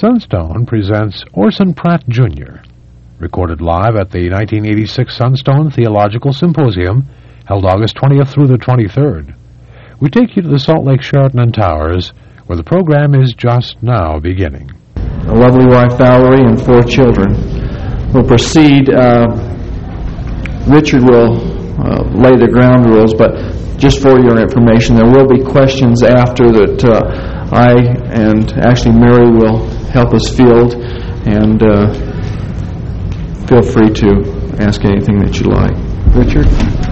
Sunstone presents Orson Pratt, Jr., recorded live at the 1986 Sunstone Theological Symposium, held August 20th through the 23rd. We take you to the Salt Lake Sheraton and Towers, where the program is just now beginning. A lovely wife, Valerie, and 4 children. We'll proceed. Richard will lay the ground rules, but just for your information, there will be questions after that I and actually Mary will help us field, and feel free to ask anything that you like. Richard?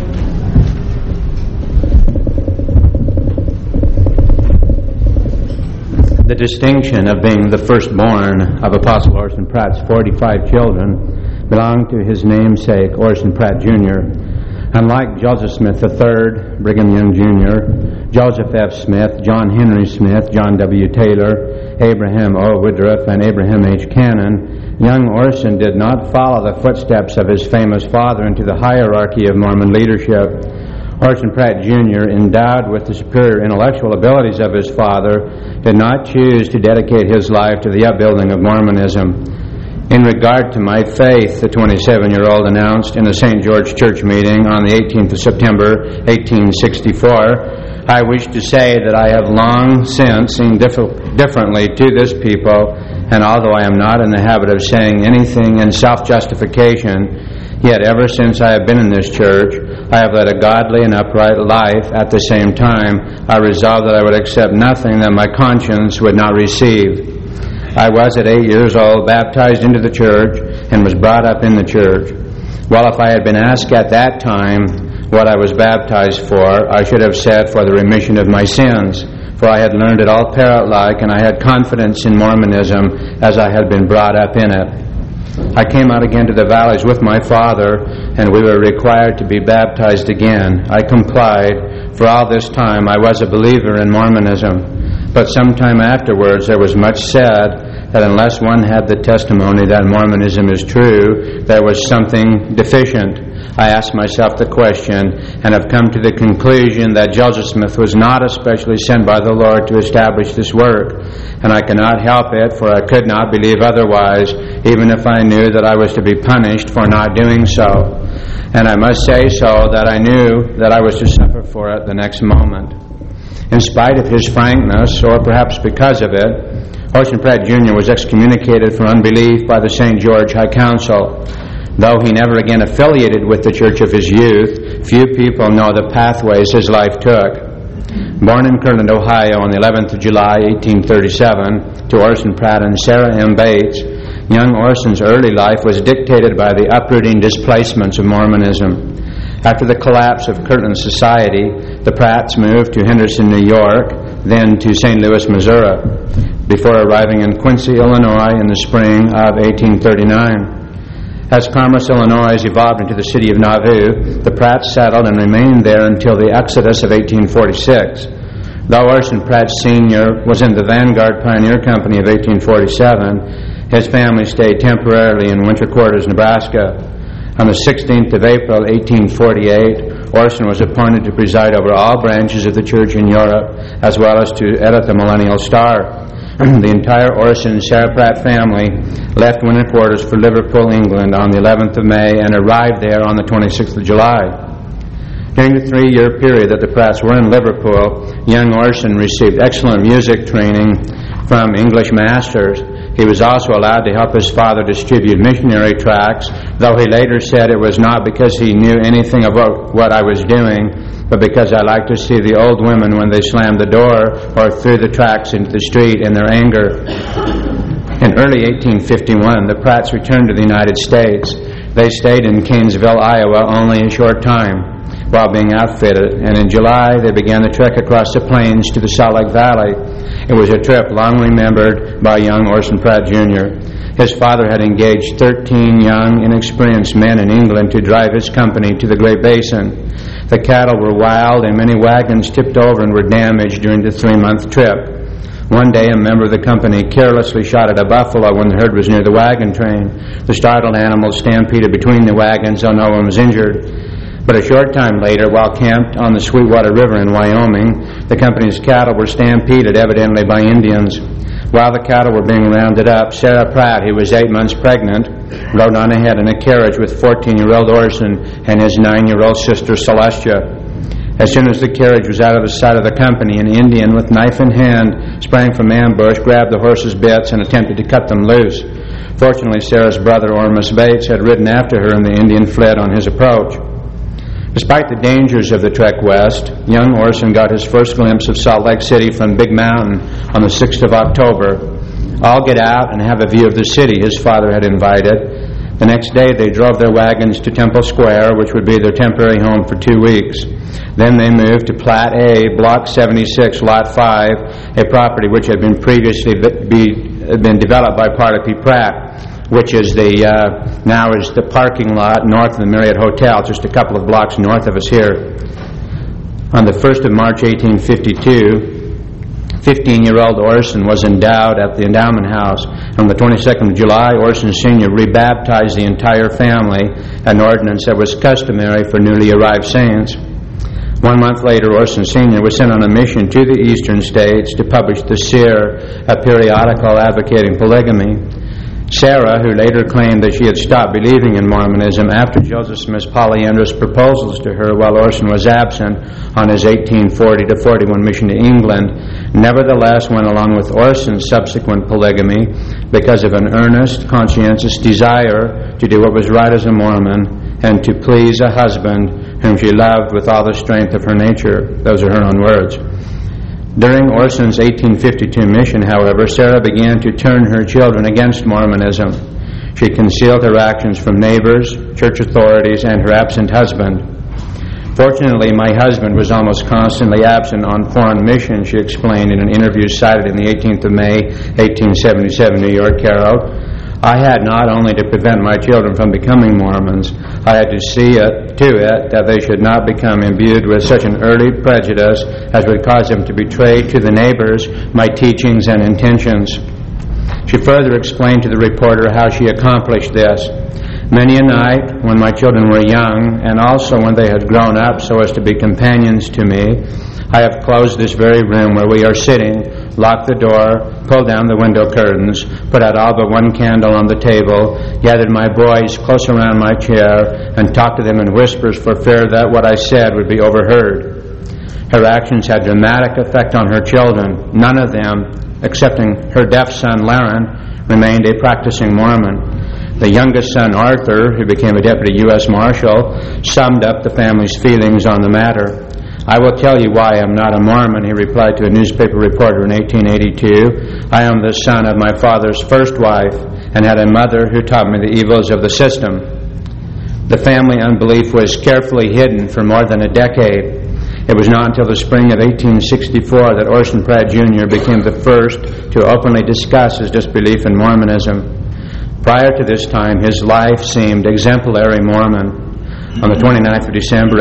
The distinction of being the firstborn of Apostle Orson Pratt's 45 children belonged to his namesake, Orson Pratt, Jr. Unlike Joseph Smith III, Brigham Young Jr., Joseph F. Smith, John Henry Smith, John W. Taylor, Abraham O. Woodruff, and Abraham H. Cannon, young Orson did not follow the footsteps of his famous father into the hierarchy of Mormon leadership. Orson Pratt, Jr., endowed with the superior intellectual abilities of his father, did not choose to dedicate his life to the upbuilding of Mormonism. In regard to my faith, the 27-year-old announced in the St. George Church meeting on the 18th of September, 1864, I wish to say that I have long since seen differently to this people, and although I am not in the habit of saying anything in self-justification, yet ever since I have been in this church, I have led a godly and upright life. At the same time, I resolved that I would accept nothing that my conscience would not receive. I was at 8 years old baptized into the church and was brought up in the church. Well, if I had been asked at that time what I was baptized for, I should have said for the remission of my sins, for I had learned it all parrot-like, and I had confidence in Mormonism as I had been brought up in it. I came out again to the valleys with my father, and we were required to be baptized again. I complied. For all this time I was a believer in Mormonism. But sometime afterwards there was much said that unless one had the testimony that Mormonism is true, there was something deficient. I asked myself the question and have come to the conclusion that Joseph Smith was not especially sent by the Lord to establish this work, and I cannot help it, for I could not believe otherwise, even if I knew that I was to be punished for not doing so. And I must say so that I knew that I was to suffer for it the next moment. In spite of his frankness, or perhaps because of it, Orson Pratt Jr. was excommunicated for unbelief by the St. George High Council. Though he never again affiliated with the church of his youth, few people know the pathways his life took. Born in Kirtland, Ohio on the 11th of July, 1837, to Orson Pratt and Sarah M. Bates, young Orson's early life was dictated by the uprooting displacements of Mormonism. After the collapse of Kirtland society, the Pratts moved to Henderson, New York, then to St. Louis, Missouri, before arriving in Quincy, Illinois in the spring of 1839. As Commerce, Illinois evolved into the city of Nauvoo, the Pratts settled and remained there until the Exodus of 1846. Though Orson Pratt Sr. was in the Vanguard Pioneer Company of 1847, his family stayed temporarily in Winter Quarters, Nebraska. On the 16th of April, 1848, Orson was appointed to preside over all branches of the church in Europe, as well as to edit the Millennial Star. The entire Orson and Sarah Pratt family left Winter Quarters for Liverpool, England on the 11th of May and arrived there on the 26th of July. During the 3-year period that the Pratts were in Liverpool, young Orson received excellent music training from English masters. He was also allowed to help his father distribute missionary tracts, though he later said it was not because he knew anything about what I was doing, but because I liked to see the old women when they slammed the door or threw the tracts into the street in their anger. In early 1851, the Pratts returned to the United States. They stayed in Canesville, Iowa, only a short time while being outfitted, and in July they began the trek across the plains to the Salt Lake Valley. It was a trip long remembered by young Orson Pratt Jr. His father had engaged 13 young, inexperienced men in England to drive his company to the Great Basin. The cattle were wild, and many wagons tipped over and were damaged during the 3-month trip. One day, a member of the company carelessly shot at a buffalo when the herd was near the wagon train. The startled animals stampeded between the wagons, though no one was injured. But a short time later, while camped on the Sweetwater River in Wyoming, the company's cattle were stampeded, evidently by Indians. While the cattle were being rounded up, Sarah Pratt, who was 8 months pregnant, rode on ahead in a carriage with 14-year-old Orson and his 9-year-old sister Celestia. As soon as the carriage was out of the sight of the company, an Indian with knife in hand sprang from ambush, grabbed the horses' bits, and attempted to cut them loose. Fortunately, Sarah's brother, Ormus Bates, had ridden after her, and the Indian fled on his approach. Despite the dangers of the trek west, young Orson got his first glimpse of Salt Lake City from Big Mountain on the 6th of October. All get out and have a view of the city, his father had invited. The next day they drove their wagons to Temple Square, which would be their temporary home for 2 weeks. Then they moved to Plat A, Block 76, Lot 5, a property which had been previously been developed by Parley Pratt, which is now is the parking lot north of the Marriott Hotel, just a couple of blocks north of us here. On the 1st of March 1852, 15-year-old Orson was endowed at the endowment house. On the 22nd of July, Orson Sr. rebaptized the entire family, an ordinance that was customary for newly arrived saints. 1 month later, Orson Sr. was sent on a mission to the eastern states to publish the Seer, a periodical advocating polygamy. Sarah, who later claimed that she had stopped believing in Mormonism after Joseph Smith's polyandrous proposals to her while Orson was absent on his 1840-41 mission to England, nevertheless went along with Orson's subsequent polygamy because of an earnest, conscientious desire to do what was right as a Mormon and to please a husband whom she loved with all the strength of her nature. Those are her own words. During Orson's 1852 mission, however, Sarah began to turn her children against Mormonism. She concealed her actions from neighbors, church authorities, and her absent husband. Fortunately, my husband was almost constantly absent on foreign missions, she explained in an interview cited in the 18th of May, 1877 New York Herald. I had not only to prevent my children from becoming Mormons, I had to see to it that they should not become imbued with such an early prejudice as would cause them to betray to the neighbors my teachings and intentions. She further explained to the reporter how she accomplished this. Many a night, when my children were young, and also when they had grown up so as to be companions to me, I have closed this very room where we are sitting, locked the door, pulled down the window curtains, put out all but one candle on the table, gathered my boys close around my chair, and talked to them in whispers for fear that what I said would be overheard. Her actions had dramatic effect on her children. None of them, excepting her deaf son Laren, remained a practicing Mormon. The youngest son, Arthur, who became a deputy U.S. Marshal, summed up the family's feelings on the matter. I will tell you why I am not a Mormon, he replied to a newspaper reporter in 1882. I am the son of my father's first wife and had a mother who taught me the evils of the system. The family unbelief was carefully hidden for more than a decade. It was not until the spring of 1864 that Orson Pratt Jr. became the first to openly discuss his disbelief in Mormonism. Prior to this time, his life seemed exemplary Mormon. On the 29th of December,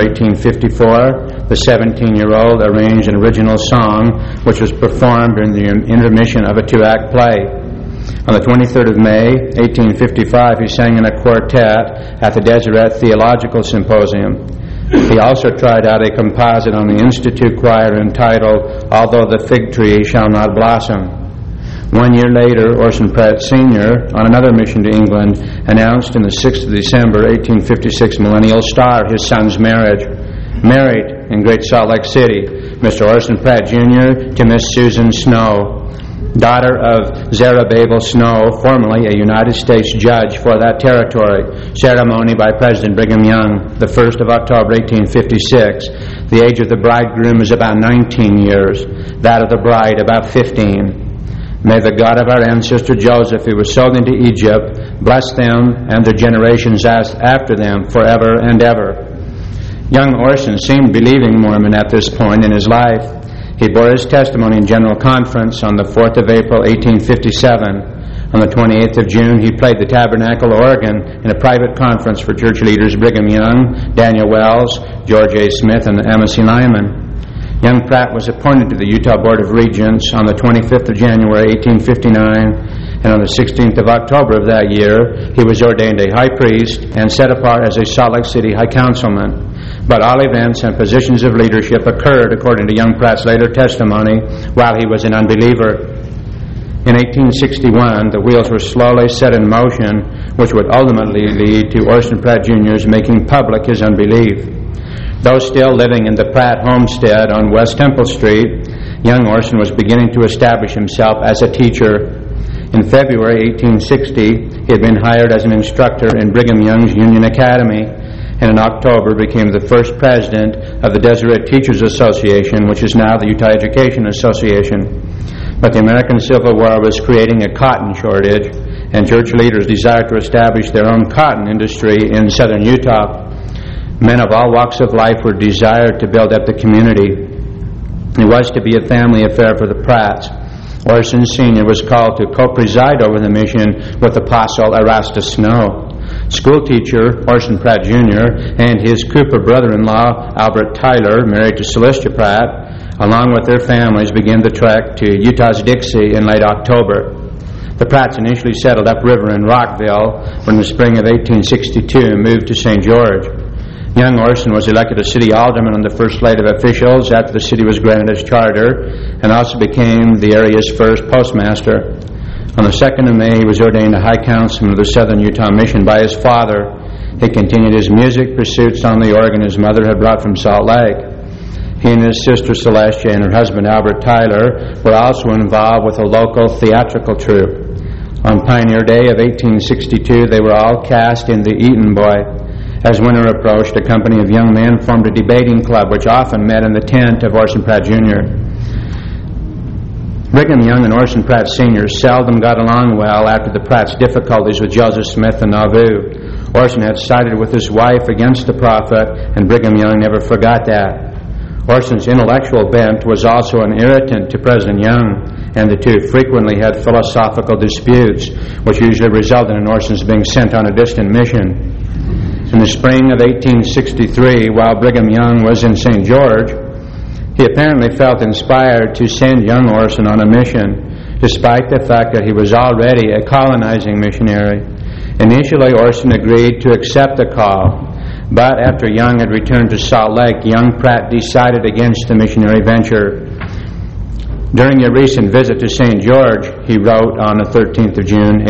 1854, the 17-year-old arranged an original song which was performed during the intermission of a 2-act play. On the 23rd of May, 1855, he sang in a quartet at the Deseret Theological Symposium. He also tried out a composite on the Institute Choir entitled, Although the Fig Tree Shall Not Blossom. 1 year later, Orson Pratt Sr., on another mission to England, announced in the 6th of December, 1856 Millennial Star his son's marriage. Married in Great Salt Lake City, Mr. Orson Pratt Jr. to Miss Susan Snow, daughter of Zerubbabel Snow, formerly a United States judge for that territory. Ceremony by President Brigham Young, the 1st of October, 1856. The age of the bridegroom is about 19 years, that of the bride about 15. May the God of our ancestor Joseph, who was sold into Egypt, bless them and their generations after them forever and ever. Young Orson seemed believing Mormon at this point in his life. He bore his testimony in General Conference on the 4th of April, 1857. On the 28th of June, he played the Tabernacle organ in a private conference for church leaders Brigham Young, Daniel Wells, George A. Smith, and Emma C. Lyman. Young Pratt was appointed to the Utah Board of Regents on the 25th of January, 1859, and on the 16th of October of that year, he was ordained a high priest and set apart as a Salt Lake City high councilman. But all events and positions of leadership occurred, according to Young Pratt's later testimony, while he was an unbeliever. In 1861, the wheels were slowly set in motion, which would ultimately lead to Orson Pratt Jr.'s making public his unbelief. Though still living in the Pratt homestead on West Temple Street, young Orson was beginning to establish himself as a teacher. In February 1860, he had been hired as an instructor in Brigham Young's Union Academy, and in October became the first president of the Deseret Teachers Association, which is now the Utah Education Association. But the American Civil War was creating a cotton shortage, and church leaders desired to establish their own cotton industry in southern Utah. Men of all walks of life were desired to build up the community. It was to be a family affair for the Pratts. Orson Sr. was called to co-preside over the mission with Apostle Erastus Snow. School teacher Orson Pratt Jr. and his Cooper brother-in-law Albert Tyler, married to Celestia Pratt, along with their families, began the trek to Utah's Dixie in late October. The Pratts initially settled upriver in Rockville, but in the spring of 1862 moved to St. George. Young Orson was elected a city alderman on the first slate of officials after the city was granted its charter, and also became the area's first postmaster. On the 2nd of May, he was ordained a high councilman of the Southern Utah Mission by his father. He continued his music pursuits on the organ his mother had brought from Salt Lake. He and his sister Celestia and her husband Albert Tyler were also involved with a local theatrical troupe. On Pioneer Day of 1862, they were all cast in The Eaton Boy. As winter approached, a company of young men formed a debating club, which often met in the tent of Orson Pratt Jr. Brigham Young and Orson Pratt Sr. seldom got along well after the Pratts' difficulties with Joseph Smith and Nauvoo. Orson had sided with his wife against the prophet, and Brigham Young never forgot that. Orson's intellectual bent was also an irritant to President Young, and the two frequently had philosophical disputes, which usually resulted in Orson's being sent on a distant mission. In the spring of 1863, while Brigham Young was in St. George, he apparently felt inspired to send young Orson on a mission, despite the fact that he was already a colonizing missionary. Initially, Orson agreed to accept the call, but after Young had returned to Salt Lake, young Pratt decided against the missionary venture. During a recent visit to St. George, he wrote on the 13th of June,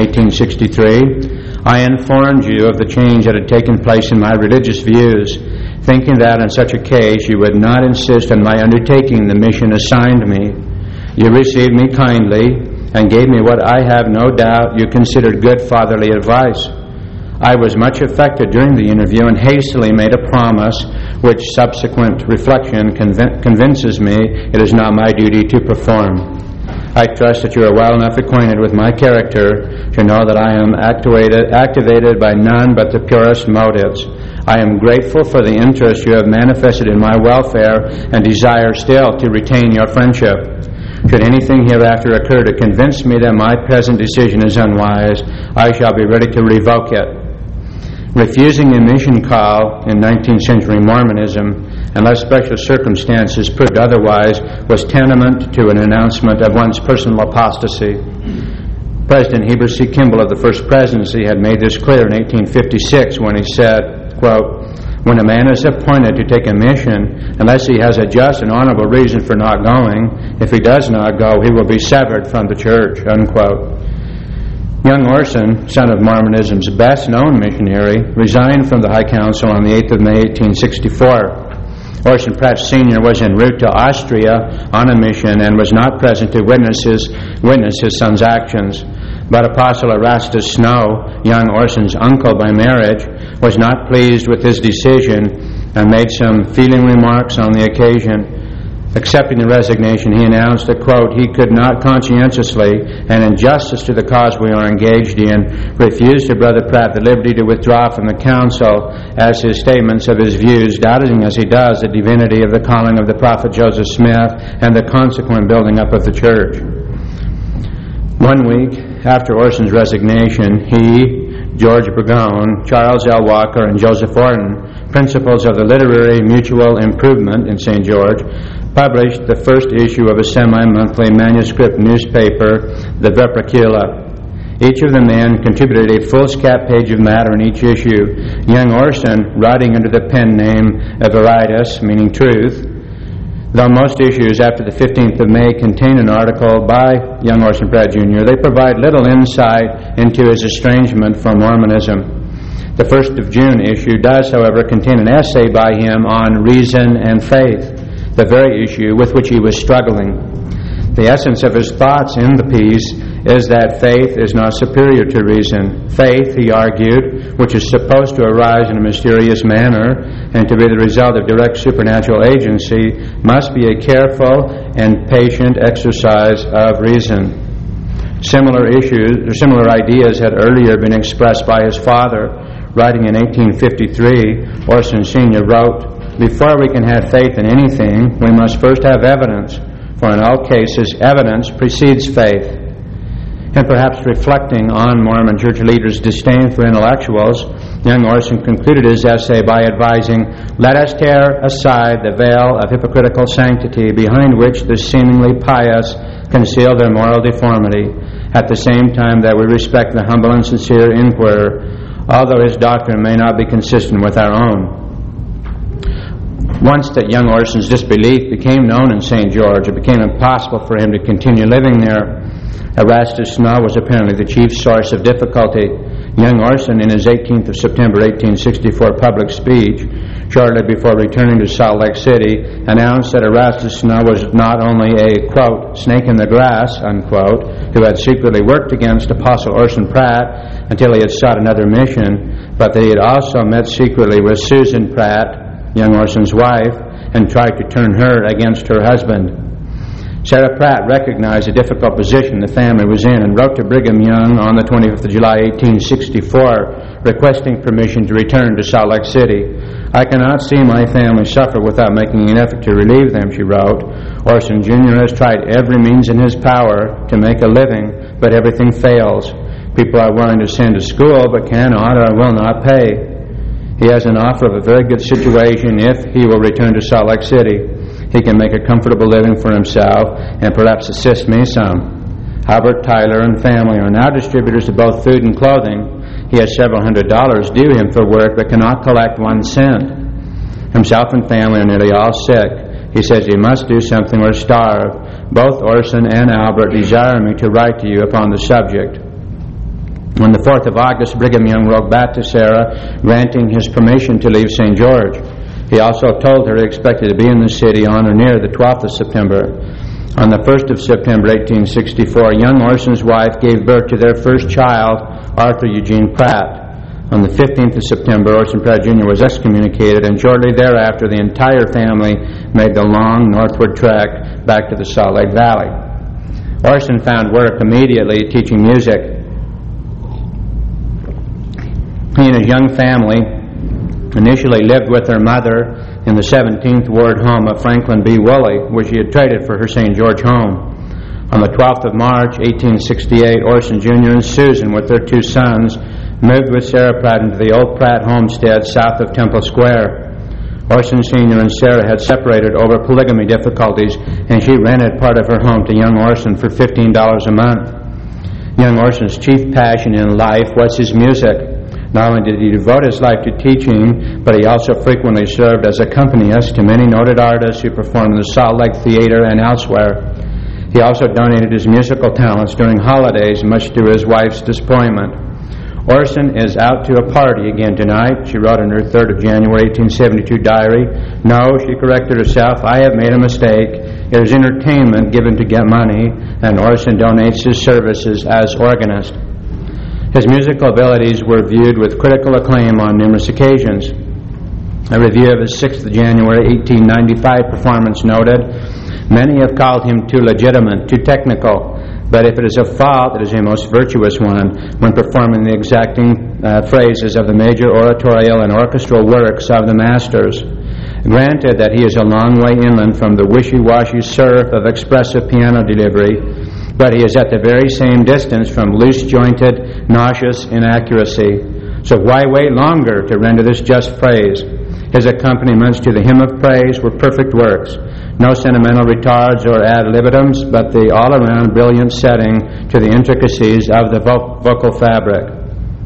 1863, "I informed you of the change that had taken place in my religious views, thinking that in such a case you would not insist on my undertaking the mission assigned me. You received me kindly and gave me what I have no doubt you considered good fatherly advice. I was much affected during the interview and hastily made a promise which subsequent reflection convinces me it is not my duty to perform. I trust that you are well enough acquainted with my character to know that I am activated by none but the purest motives. I am grateful for the interest you have manifested in my welfare and desire still to retain your friendship. Should anything hereafter occur to convince me that my present decision is unwise, I shall be ready to revoke it." Refusing a mission call in 19th century Mormonism, unless special circumstances proved otherwise, was tantamount to an announcement of one's personal apostasy. President Heber C. Kimball of the First Presidency had made this clear in 1856 when he said, quote, "When a man is appointed to take a mission, unless he has a just and honorable reason for not going, if he does not go, he will be severed from the church," unquote. Young Orson, son of Mormonism's best-known missionary, resigned from the High Council on the 8th of May, 1864. Orson Pratt Sr. was en route to Austria on a mission and was not present to witness his son's actions. But Apostle Erastus Snow, young Orson's uncle by marriage, was not pleased with his decision and made some feeling remarks on the occasion. Accepting the resignation, he announced that, quote, "he could not conscientiously and in justice to the cause we are engaged in refuse to Brother Pratt the liberty to withdraw from the council, as his statements of his views, doubting as he does the divinity of the calling of the prophet Joseph Smith and the consequent building up of the church." 1 week after Orson's resignation, he, George Burgon, Charles L. Walker, and Joseph Orton, principals of the Literary Mutual Improvement in St. George, published the first issue of a semi-monthly manuscript newspaper, the Vepricula. Each of the men contributed a foolscap page of matter in each issue. Young Orson, writing under the pen name Veritas, meaning truth, Though most issues after the 15th of May contain an article by young Orson Pratt Jr., they provide little insight into his estrangement from Mormonism. The 1st of June issue does, however, contain an essay by him on reason and faith, the very issue with which he was struggling. The essence of his thoughts in the piece is that faith is not superior to reason. Faith, he argued, which is supposed to arise in a mysterious manner and to be the result of direct supernatural agency, must be a careful and patient exercise of reason. Similar ideas had earlier been expressed by his father. Writing in 1853, Orson Sr. wrote, "Before we can have faith in anything, we must first have evidence, for in all cases, evidence precedes faith." And perhaps reflecting on Mormon church leaders' disdain for intellectuals, young Orson concluded his essay by advising, "Let us tear aside the veil of hypocritical sanctity behind which the seemingly pious conceal their moral deformity, at the same time that we respect the humble and sincere inquirer, although his doctrine may not be consistent with our own." Once that young Orson's disbelief became known in St. George, it became impossible for him to continue living there. Erastus Snow was apparently the chief source of difficulty. Young Orson, in his 18th of September 1864 public speech, shortly before returning to Salt Lake City, announced that Erastus Snow was not only a, quote, snake in the grass, unquote, who had secretly worked against Apostle Orson Pratt until he had sought another mission, but that he had also met secretly with Susan Pratt, young Orson's wife, and tried to turn her against her husband. Sarah Pratt recognized the difficult position the family was in and wrote to Brigham Young on the 25th of July, 1864, requesting permission to return to Salt Lake City. "I cannot see my family suffer without making an effort to relieve them," she wrote. "Orson Jr. has tried every means in his power to make a living, but everything fails. People are willing to send to school, but cannot or will not pay. He has an offer of a very good situation if he will return to Salt Lake City. He can make a comfortable living for himself and perhaps assist me some. Albert Tyler and family are now distributors of both food and clothing. He has several $100s due him for work but cannot collect 1 cent. Himself and family are nearly all sick. He says he must do something or starve. Both Orson and Albert desire me to write to you upon the subject." On the 4th of August, Brigham Young wrote back to Sarah, granting his permission to leave St. George. He also told her he expected to be in the city on or near the 12th of September. On the 1st of September, 1864, young Orson's wife gave birth to their first child, Arthur Eugene Pratt. On the 15th of September, Orson Pratt Jr. was excommunicated, and shortly thereafter, the entire family made the long northward trek back to the Salt Lake Valley. Orson found work immediately teaching music. He and his young family initially lived with their mother in the 17th Ward home of Franklin B. Woolley, which he had traded for her St. George home. On the 12th of March, 1868, Orson Jr. and Susan, with their 2 sons, moved with Sarah Pratt into the old Pratt homestead south of Temple Square. Orson Sr. and Sarah had separated over polygamy difficulties, and she rented part of her home to young Orson for $15 a month. Young Orson's chief passion in life was his music. Not only did he devote his life to teaching, but he also frequently served as accompanist to many noted artists who performed in the Salt Lake Theater and elsewhere. He also donated his musical talents during holidays, much to his wife's disappointment. "Orson is out to a party again tonight," she wrote in her 3rd of January 1872 diary. "No," she corrected herself, "I have made a mistake. It is entertainment given to get money, and Orson donates his services as organist." His musical abilities were viewed with critical acclaim on numerous occasions. A review of his 6th of January 1895 performance noted, "Many have called him too legitimate, too technical, but if it is a fault, it is a most virtuous one when performing the exacting phrases of the major oratorial and orchestral works of the masters. Granted that he is a long way inland from the wishy-washy surf of expressive piano delivery, but he is at the very same distance from loose-jointed, nauseous inaccuracy. So why wait longer to render this just praise? His accompaniments to the hymn of praise were perfect works. No sentimental retards or ad libidums, but the all-around brilliant setting to the intricacies of the vocal fabric.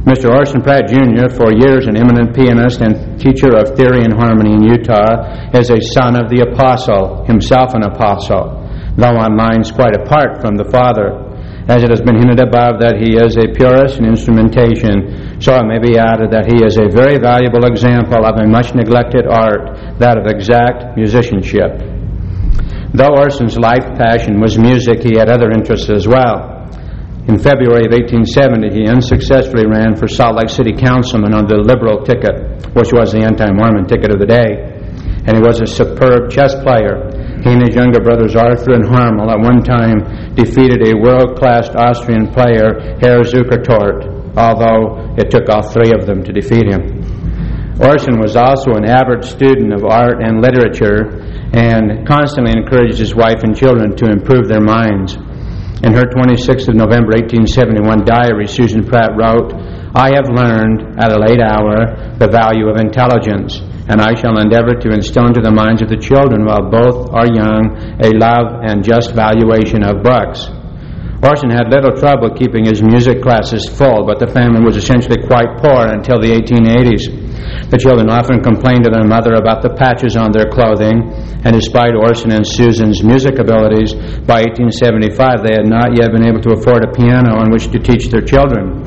Mr. Orson Pratt Jr., for years an eminent pianist and teacher of theory and harmony in Utah, is a son of the apostle, himself an apostle, though on lines quite apart from the father. As it has been hinted above that he is a purist in instrumentation, so it may be added that he is a very valuable example of a much neglected art, that of exact musicianship. Though Orson's life passion was music, he had other interests as well. In February of 1870, he unsuccessfully ran for Salt Lake City councilman on the liberal ticket, which was the anti-Mormon ticket of the day, and he was a superb chess player. He and his younger brothers Arthur and Harmel at one time defeated a world-class Austrian player, Herr Zukertort, although it took all three of them to defeat him. Orson was also an avid student of art and literature and constantly encouraged his wife and children to improve their minds. In her 26th of November 1871 diary, Susan Pratt wrote, "I have learned at a late hour the value of intelligence, and I shall endeavor to instill into the minds of the children while both are young a love and just valuation of books." Orson had little trouble keeping his music classes full, but the family was essentially quite poor until the 1880s. The children often complained to their mother about the patches on their clothing, and despite Orson and Susan's music abilities, by 1875 they had not yet been able to afford a piano on which to teach their children.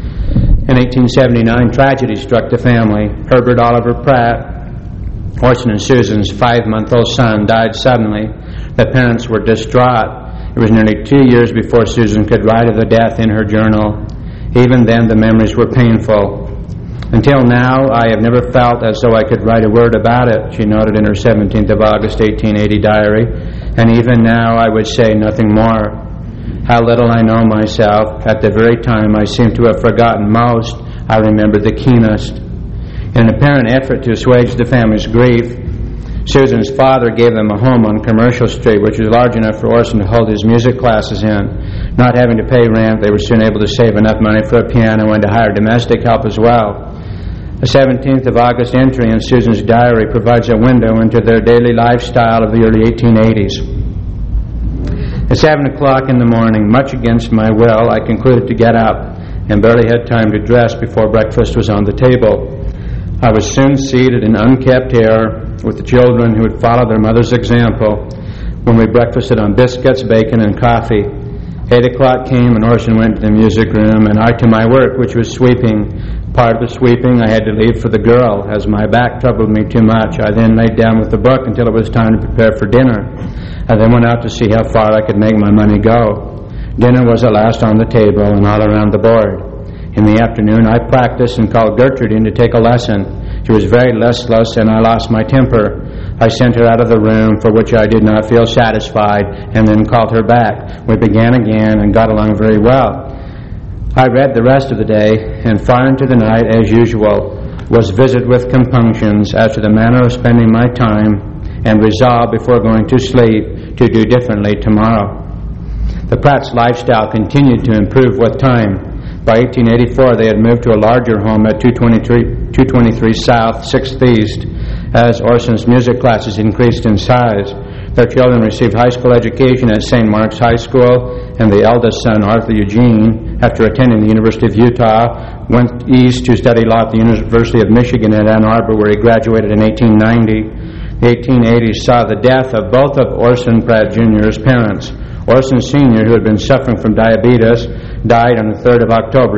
In 1879, tragedy struck the family. Herbert Oliver Pratt, Orson and Susan's 5-month-old son, died suddenly. The parents were distraught. It was nearly 2 years before Susan could write of the death in her journal. Even then, the memories were painful. "Until now, I have never felt as though I could write a word about it," she noted in her 17th of August 1880 diary, "and even now I would say nothing more. How little I know myself. At the very time I seem to have forgotten most, I remember the keenest." In an apparent effort to assuage the family's grief, Susan's father gave them a home on Commercial Street, which was large enough for Orson to hold his music classes in. Not having to pay rent, they were soon able to save enough money for a piano and to hire domestic help as well. A 17th of August entry in Susan's diary provides a window into their daily lifestyle of the early 1880s. At 7 o'clock in the morning, much against my will, I concluded to get up and barely had time to dress before breakfast was on the table. I was soon seated in unkept air with the children who had followed their mother's example when we breakfasted on biscuits, bacon, and coffee. 8 o'clock came and Orson went to the music room and I to my work, which was sweeping. Part of the sweeping I had to leave for the girl, as my back troubled me too much. I then laid down with the book until it was time to prepare for dinner. I then went out to see how far I could make my money go. Dinner was at last on the table and all around the board. In the afternoon I practiced and called Gertrude in to take a lesson. She was very listless and I lost my temper. I sent her out of the room, for which I did not feel satisfied, and then called her back. We began again and got along very well. I read the rest of the day, and far into the night, as usual, was visited with compunctions as to the manner of spending my time, and resolved before going to sleep to do differently tomorrow. The Pratt's lifestyle continued to improve with time. By 1884, they had moved to a larger home at 223 South, 6th East, as Orson's music classes increased in size. Their children received high school education at St. Mark's High School, and the eldest son, Arthur Eugene, after attending the University of Utah, went east to study law at the University of Michigan at Ann Arbor, where he graduated in 1890. The 1880s saw the death of both of Orson Pratt Jr.'s parents. Orson Sr., who had been suffering from diabetes, died on the 3rd of October,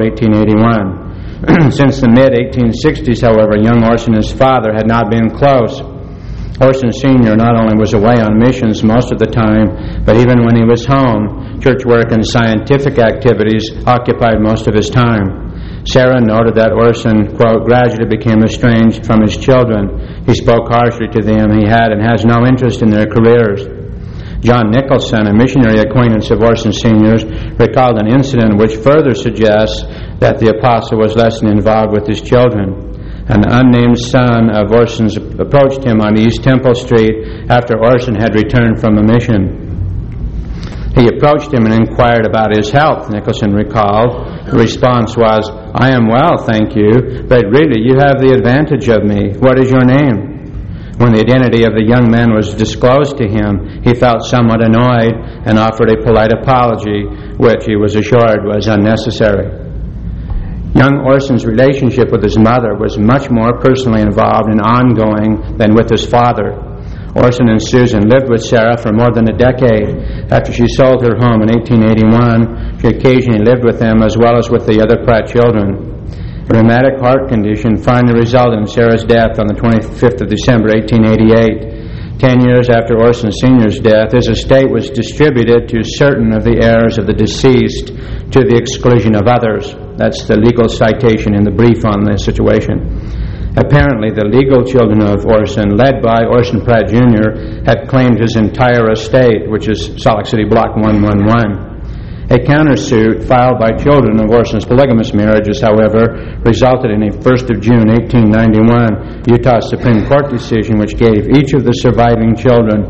1881. Since the mid-1860s, however, young Orson and his father had not been close. Orson Sr. not only was away on missions most of the time, but even when he was home, church work and scientific activities occupied most of his time. Sarah noted that Orson, quote, gradually became estranged from his children. He spoke harshly to them. He had and has no interest in their careers. John Nicholson, a missionary acquaintance of Orson Sr.'s, recalled an incident which further suggests that the apostle was less involved with his children. An unnamed son of Orson's approached him on East Temple Street after Orson had returned from a mission. He approached him and inquired about his health, Nicholson recalled. The response was, "I am well, thank you, but really you have the advantage of me. What is your name?" When the identity of the young man was disclosed to him, he felt somewhat annoyed and offered a polite apology, which he was assured was unnecessary. Young Orson's relationship with his mother was much more personally involved and ongoing than with his father. Orson and Susan lived with Sarah for more than a decade. After she sold her home in 1881, she occasionally lived with them as well as with the other Pratt children. A rheumatic heart condition finally resulted in Sarah's death on the 25th of December, 1888. 10 years after Orson Sr.'s death, his estate was distributed to certain of the heirs of the deceased to the exclusion of others. That's the legal citation in the brief on this situation. Apparently, the legal children of Orson, led by Orson Pratt Jr., had claimed his entire estate, which is Salt Lake City Block 111. A countersuit filed by children of Orson's polygamous marriages, however, resulted in a 1st of June 1891 Utah Supreme Court decision which gave each of the surviving children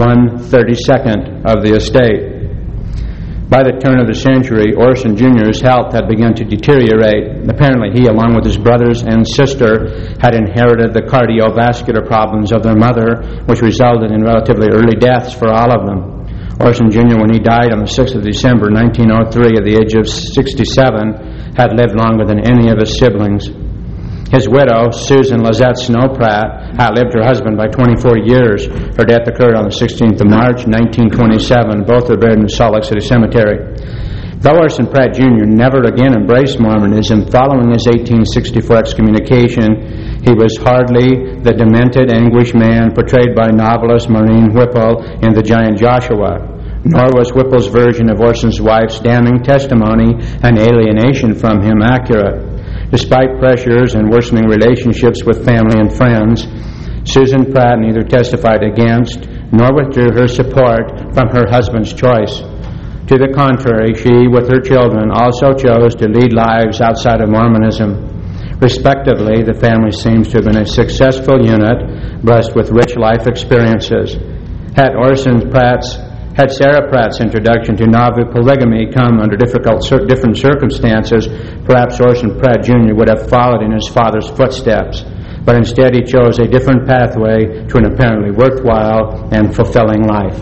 1/32 of the estate. By the turn of the century, Orson Jr.'s health had begun to deteriorate. Apparently, he, along with his brothers and sister, had inherited the cardiovascular problems of their mother, which resulted in relatively early deaths for all of them. Orson Jr., when he died on the 6th of December 1903 at the age of 67, had lived longer than any of his siblings. His widow, Susan Lizette Snow Pratt, outlived her husband by 24 years. Her death occurred on the 16th of March 1927. Both are buried in the Salt Lake City Cemetery. Though Orson Pratt Jr. never again embraced Mormonism following his 1864 excommunication, he was hardly the demented, anguished man portrayed by novelist Maureen Whipple in The Giant Joshua, nor was Whipple's version of Orson's wife's damning testimony and alienation from him accurate. Despite pressures and worsening relationships with family and friends, Susan Pratt neither testified against nor withdrew her support from her husband's choice. To the contrary, she, with her children, also chose to lead lives outside of Mormonism. Respectively, the family seems to have been a successful unit, blessed with rich life experiences. Had Sarah Pratt's introduction to Nauvoo polygamy come under different circumstances, perhaps Orson Pratt Jr. would have followed in his father's footsteps. But instead he chose a different pathway to an apparently worthwhile and fulfilling life.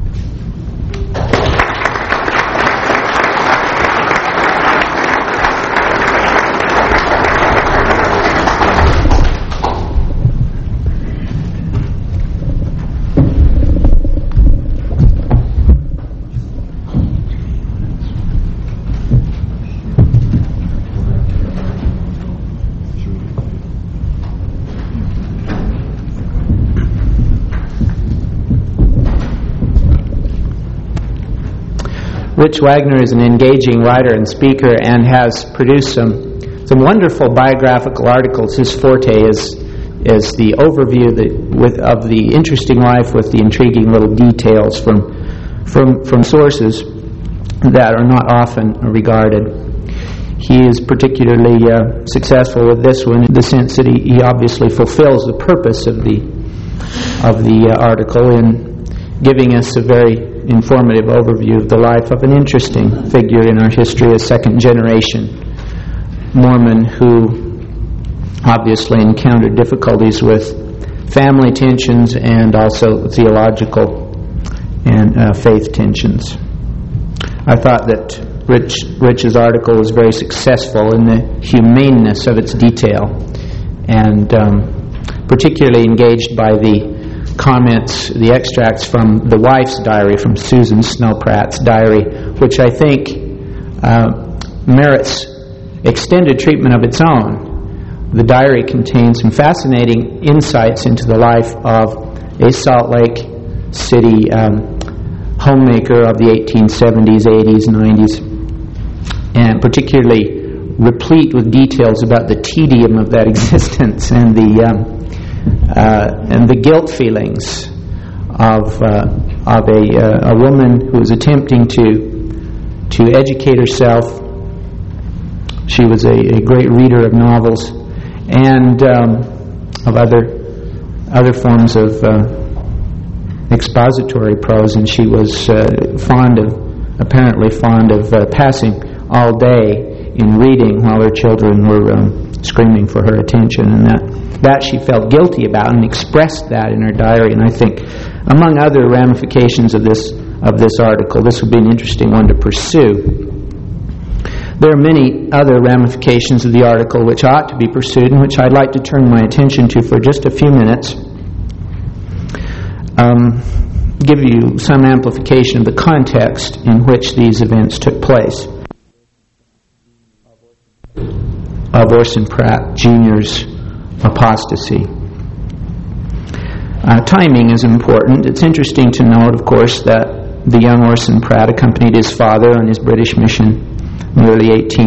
Rich Wagner is an engaging writer and speaker and has produced some wonderful biographical articles. His forte is the overview of the interesting life with the intriguing little details from sources that are not often regarded. He is particularly successful with this one in the sense that he obviously fulfills the purpose of the article in giving us a very informative overview of the life of an interesting figure in our history, a second-generation Mormon who obviously encountered difficulties with family tensions and also theological and faith tensions. I thought that Rich's article was very successful in the humaneness of its detail and particularly engaged by the comments, the extracts from the wife's diary, from Susan Snow Pratt's diary, which I think merits extended treatment of its own. The diary contains some fascinating insights into the life of a Salt Lake City homemaker of the 1870s, 80s, 90s, and particularly replete with details about the tedium of that existence and the guilt feelings of a woman who was attempting to educate herself. She was a great reader of novels and of other forms of expository prose, and she was apparently fond of passing all day in reading while her children were screaming for her attention, and that she felt guilty about and expressed that in her diary. And I think, among other ramifications of this article, this would be an interesting one to pursue. There are many other ramifications of the article which ought to be pursued and which I'd like to turn my attention to for just a few minutes. Give you some amplification of the context in which these events took place. Of Orson Pratt Jr.'s apostasy. Timing is important. It's interesting to note, of course, that the young Orson Pratt accompanied his father on his British mission in the early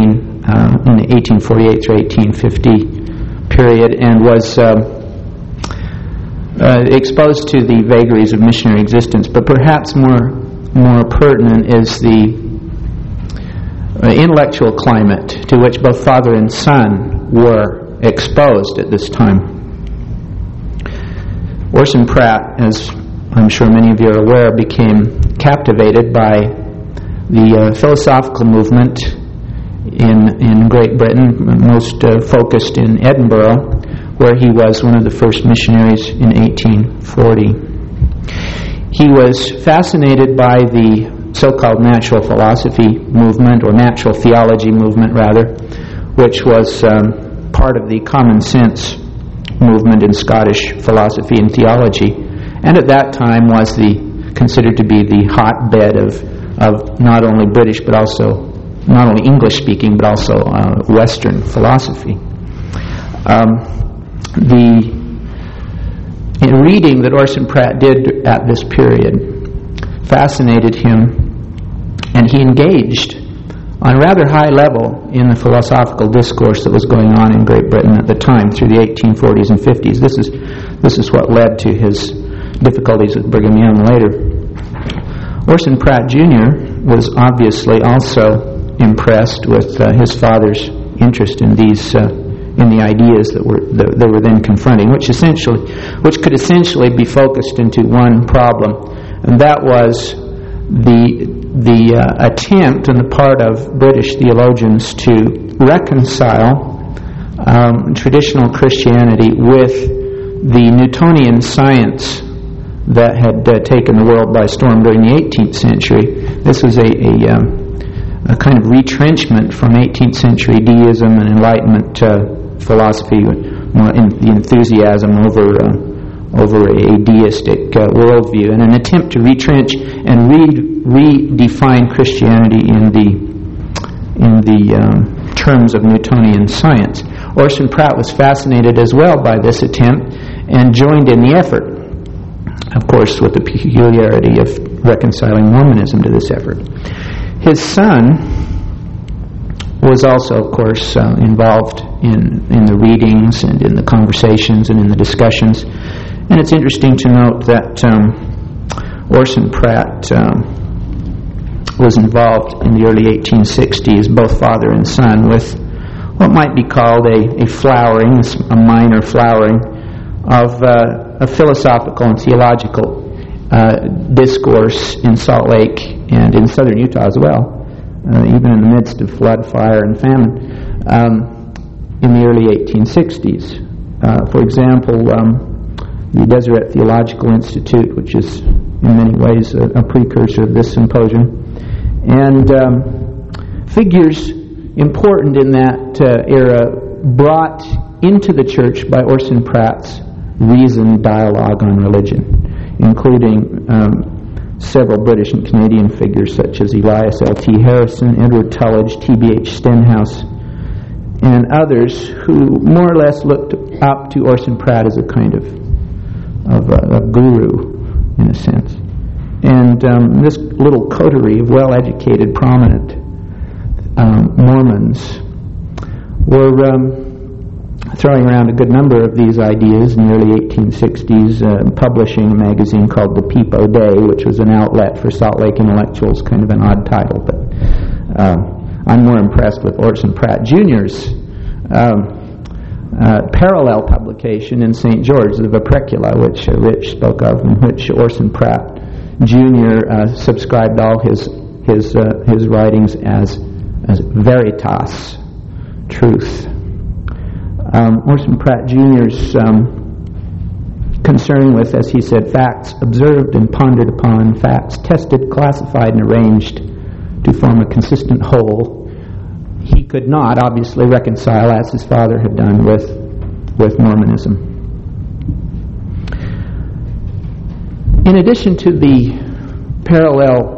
1848 through 1850 period, and was exposed to the vagaries of missionary existence. But perhaps more pertinent is the intellectual climate to which both father and son were exposed at this time. Orson Pratt, as I'm sure many of you are aware, became captivated by the philosophical movement in Great Britain, most focused in Edinburgh, where he was one of the first missionaries in 1840. He was fascinated by the so-called natural philosophy movement, or natural theology movement rather, which was part of the common sense movement in Scottish philosophy and theology, and at that time was considered to be the hotbed of not only British but also not only English speaking but also Western philosophy. The reading that Orson Pratt did at this period fascinated him, and he engaged on a rather high level in the philosophical discourse that was going on in Great Britain at the time through the 1840s and 50s. This is what led to his difficulties at Brigham Young later. Orson Pratt Jr. was obviously also impressed with his father's interest in the ideas that they were then confronting, which could essentially be focused into one problem, and that was the attempt on the part of British theologians to reconcile traditional Christianity with the Newtonian science that had taken the world by storm during the 18th century. This was a kind of retrenchment from 18th century deism and Enlightenment philosophy, the enthusiasm over a deistic worldview, and an attempt to retrench and redefine Christianity in the terms of Newtonian science. Orson Pratt was fascinated as well by this attempt and joined in the effort, of course with the peculiarity of reconciling Mormonism to this effort. His son was also, of course, involved in the readings and in the conversations and in the discussions. And it's interesting to note that Orson Pratt was involved in the early 1860s, both father and son, with what might be called a flowering, a minor flowering, of a philosophical and theological discourse in Salt Lake and in southern Utah as well, even in the midst of flood, fire, and famine in the early 1860s. For example, the Deseret Theological Institute, which is in many ways a precursor of this symposium, and figures important in that era brought into the church by Orson Pratt's reasoned dialogue on religion, including several British and Canadian figures such as Elias L.T. Harrison, Edward Tullidge, T.B.H. Stenhouse, and others who more or less looked up to Orson Pratt as a kind of a guru, in a sense. And this little coterie of well-educated, prominent Mormons were throwing around a good number of these ideas in the early 1860s, publishing a magazine called The Peep-O Day, which was an outlet for Salt Lake intellectuals, kind of an odd title, but I'm more impressed with Orson Pratt Jr.'s parallel publication in St. George, the Viprecula, which Rich spoke of, in which Orson Pratt Jr. Subscribed all his writings as veritas, truth. Orson Pratt Jr.'s concern with, as he said, facts observed and pondered upon, facts tested, classified, and arranged to form a consistent whole. could not obviously reconcile, as his father had done, with Mormonism. In addition to the parallel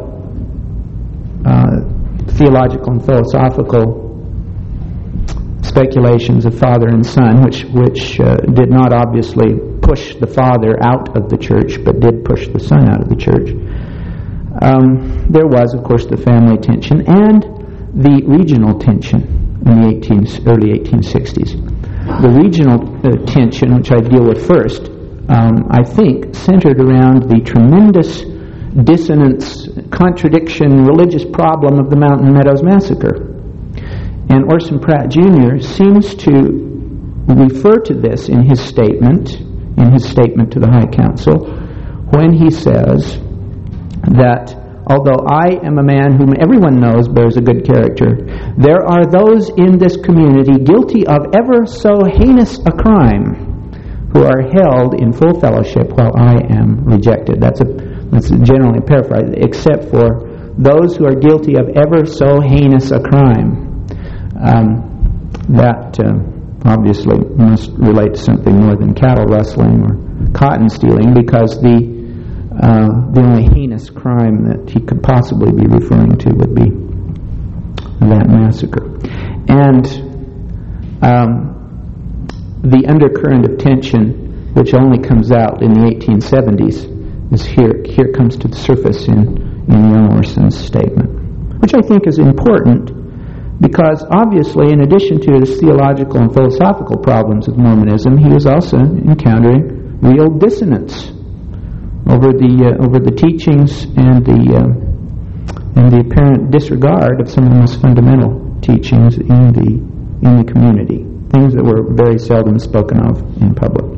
theological and philosophical speculations of father and son, which did not obviously push the father out of the church, but did push the son out of the church, there was, of course, the family tension and the regional tension in the early 1860s. The regional tension, which I deal with first, I think centered around the tremendous dissonance, contradiction, religious problem of the Mountain Meadows Massacre. And Orson Pratt Jr. seems to refer to this in his statement to the High Council, when he says that although I am a man whom everyone knows bears a good character, there are those in this community guilty of ever so heinous a crime who are held in full fellowship while I am rejected. That's generally paraphrased, except for those who are guilty of ever so heinous a crime. That obviously must relate to something more than cattle rustling or cotton stealing, because the only heinous crime that he could possibly be referring to would be that massacre. And the undercurrent of tension, which only comes out in the 1870s, is here comes to the surface in young Orson's statement, which I think is important, because obviously, in addition to his theological and philosophical problems with Mormonism, he was also encountering real dissonance over the teachings and the apparent disregard of some of the most fundamental teachings in the community, things that were very seldom spoken of in public.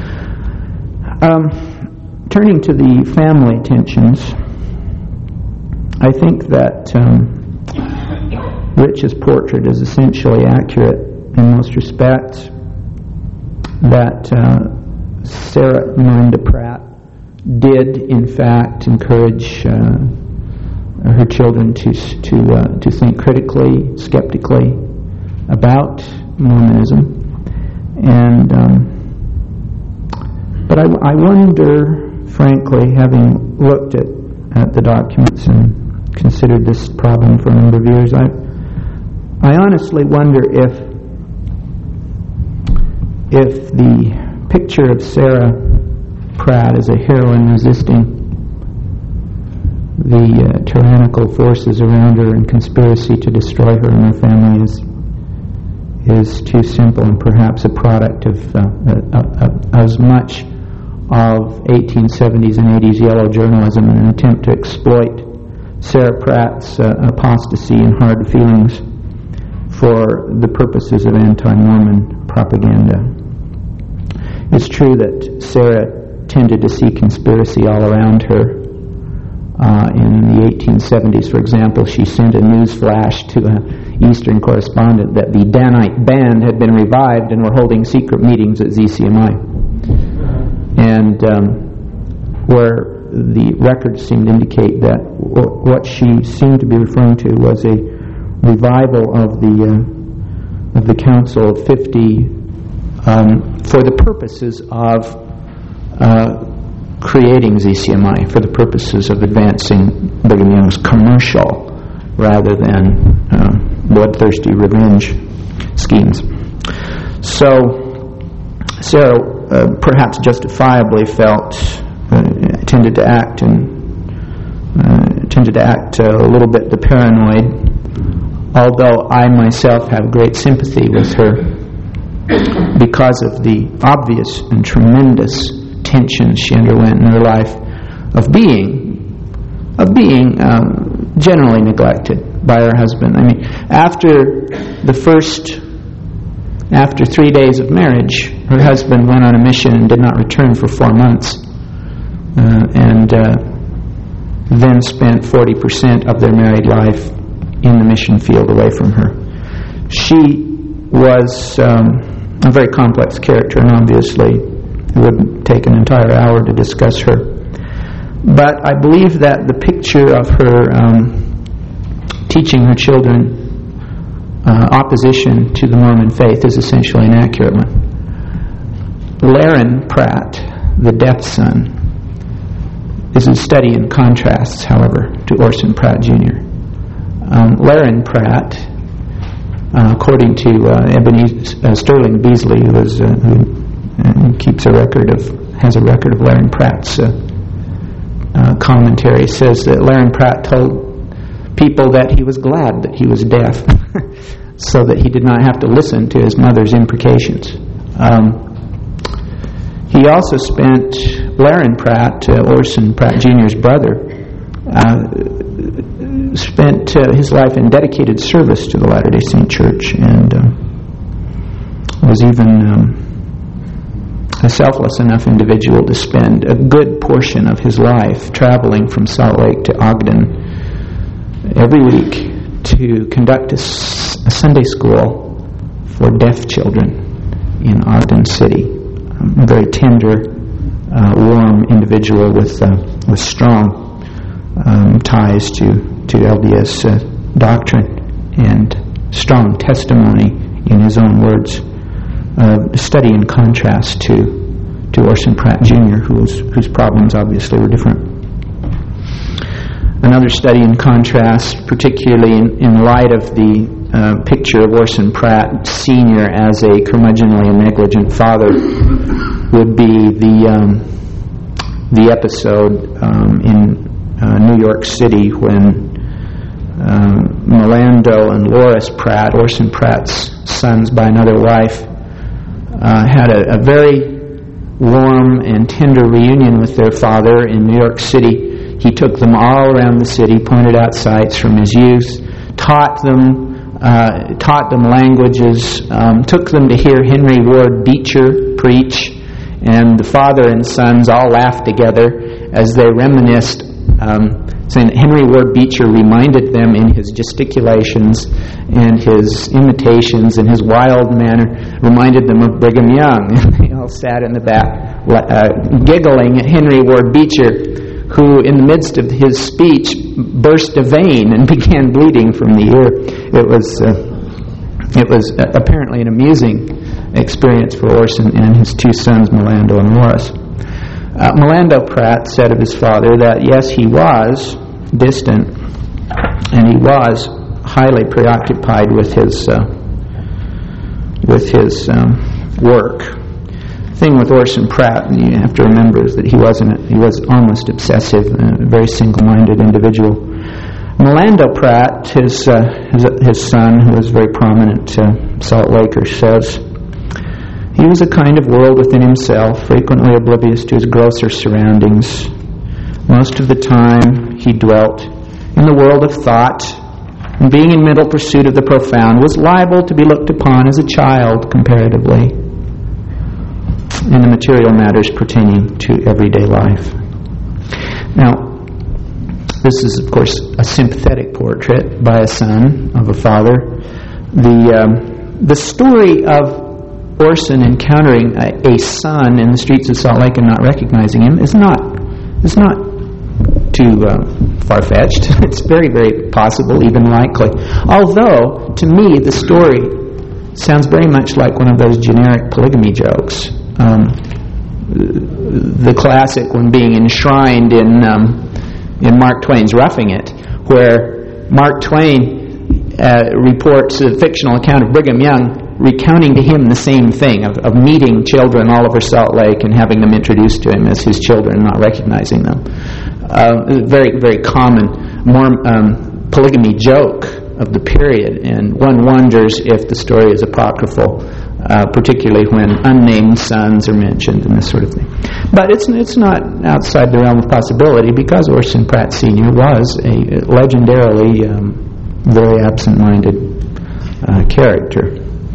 Turning to the family tensions, I think that Rich's portrait is essentially accurate in most respects, that Sarah Miranda Pratt did in fact encourage her children to think critically, skeptically about Mormonism, and but I wonder, frankly, having looked at the documents and considered this problem for a number of years, I honestly wonder if the picture of Sarah Pratt as a heroine resisting the tyrannical forces around her and conspiracy to destroy her and her family is too simple, and perhaps a product of as much of 1870s and 80s yellow journalism in an attempt to exploit Sarah Pratt's apostasy and hard feelings for the purposes of anti-Mormon propaganda. It's true that Sarah tended to see conspiracy all around her. In the 1870s, for example, she sent a news flash to an Eastern correspondent that the Danite band had been revived and were holding secret meetings at ZCMI. And where the records seemed to indicate that what she seemed to be referring to was a revival of the Council of 50 for the purposes of creating ZCMI, for the purposes of advancing Brigham Young's commercial rather than bloodthirsty revenge schemes. So Sarah perhaps justifiably tended to act a little bit the paranoid, although I myself have great sympathy with her because of the obvious and tremendous tensions she underwent in her life of being generally neglected by her husband. I mean, after 3 days of marriage, her husband went on a mission and did not return for 4 months, and then spent 40% of their married life in the mission field away from her. She was a very complex character, and obviously it would take an entire hour to discuss her. But I believe that the picture of her teaching her children opposition to the Mormon faith is essentially an accurate one. Laren Pratt, the deaf son, is a study in contrasts, however, to Orson Pratt Jr. Laren Pratt, according to Sterling Beasley, who has a record of Laren Pratt's commentary, says that Laren Pratt told people that he was glad that he was deaf, so that he did not have to listen to his mother's imprecations. He also spent, Laren Pratt, Orson Pratt Jr.'s brother, spent his life in dedicated service to the Latter-day Saint Church, and was even a selfless enough individual to spend a good portion of his life traveling from Salt Lake to Ogden every week to conduct a Sunday school for deaf children in Ogden City. A very tender, warm individual with strong ties to LDS doctrine and strong testimony, in his own words, a study in contrast to Orson Pratt Jr., whose problems obviously were different. Another study in contrast, particularly in light of the picture of Orson Pratt Sr. as a curmudgeonly and negligent father, would be the episode in New York City when Melando and Loris Pratt, Orson Pratt's sons by another wife, had a very warm and tender reunion with their father in New York City. He took them all around the city, pointed out sights from his youth, taught them languages, took them to hear Henry Ward Beecher preach, and the father and sons all laughed together as they reminisced, saying that Henry Ward Beecher reminded them in his gesticulations and his imitations and his wild manner, reminded them of Brigham Young. They all sat in the back giggling at Henry Ward Beecher, who in the midst of his speech burst a vein and began bleeding from the ear. It was apparently an amusing experience for Orson and his two sons, Melando and Loris. Melando Pratt said of his father that yes, he was distant and he was highly preoccupied with his work. The thing with Orson Pratt, you have to remember, is that he was almost obsessive, a very single-minded individual. Melando Pratt, his son, who was very prominent Salt Laker, says he was a kind of world within himself, frequently oblivious to his grosser surroundings. Most of the time he dwelt in the world of thought, and being in mental pursuit of the profound, was liable to be looked upon as a child, comparatively, in the material matters pertaining to everyday life. Now, this is, of course, a sympathetic portrait by a son of a father. The story of Orson encountering a son in the streets of Salt Lake and not recognizing him is not too far-fetched. It's very, very possible, even likely. Although, to me, the story sounds very much like one of those generic polygamy jokes. The classic one being enshrined in Mark Twain's Roughing It, where Mark Twain reports a fictional account of Brigham Young recounting to him the same thing of meeting children all over Salt Lake and having them introduced to him as his children and not recognizing them. Very, very common polygamy joke of the period, and one wonders if the story is apocryphal, particularly when unnamed sons are mentioned and this sort of thing. But it's not outside the realm of possibility, because Orson Pratt Sr. was a legendarily very absent-minded character.